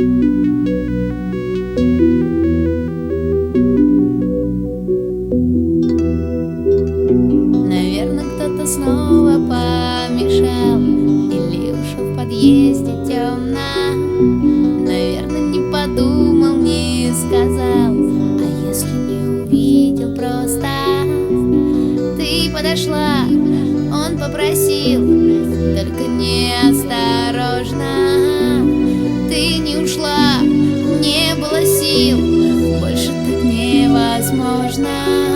Наверное, кто-то снова помешал, или уж в подъезде темно. Наверное, не подумал, не сказал, а если не увидел просто. Ты подошла, он попросил, только неосторожно. Ты не ушла, не было сил, больше так невозможно.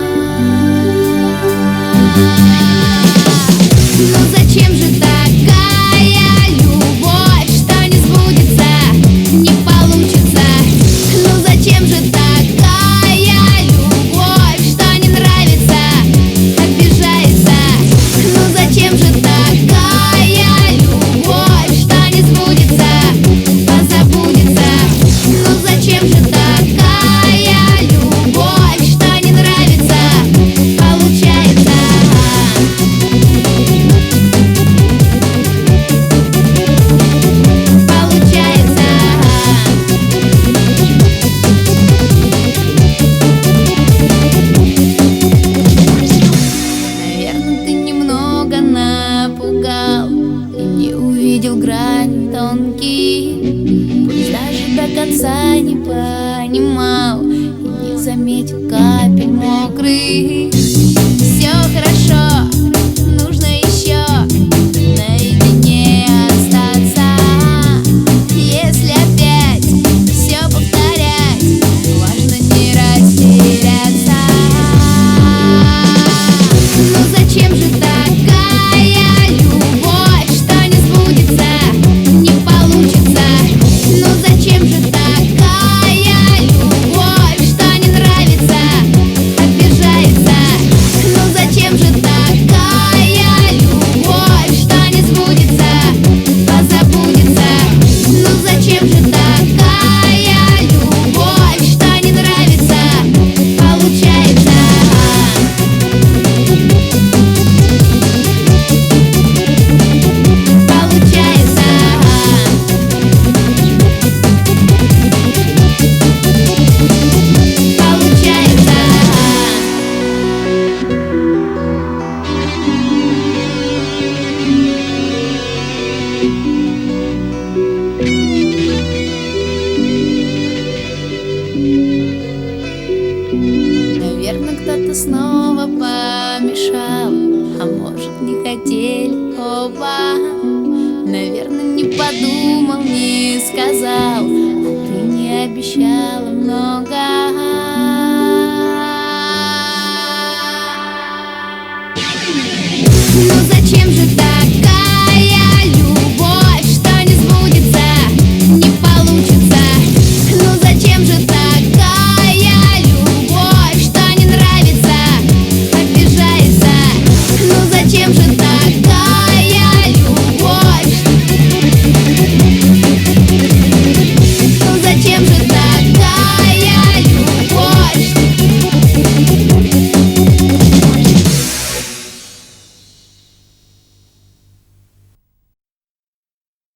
Ну зачем же такая любовь, что не сбудется, не получится? Ну зачем же такая любовь, что не нравится, обижается? Ну зачем же такая любовь, что не сбудется, позабудется? Ну зачем же такая любовь, что не нравится, получается? Наверное, ты немного напугал и не увидел грань тонкий, пусть даже до конца не понимал и не заметил капель мокрых. Все хорошо, нужно еще наедине остаться. Если опять все повторять, важно не растеряться. Ну зачем же такая любовь, что не сбудется, не получится? Ну зачем же такая любовь, что не нравится, обижается? Ну зачем же такая любовь, что не сбудется, позабудется? Ну зачем же такая любовь, что не нравится, получается? Наверное, кто-то снова помешал, а может, не хотели оба. Наверное, не подумал, не сказал, а ты не обещала много. Ну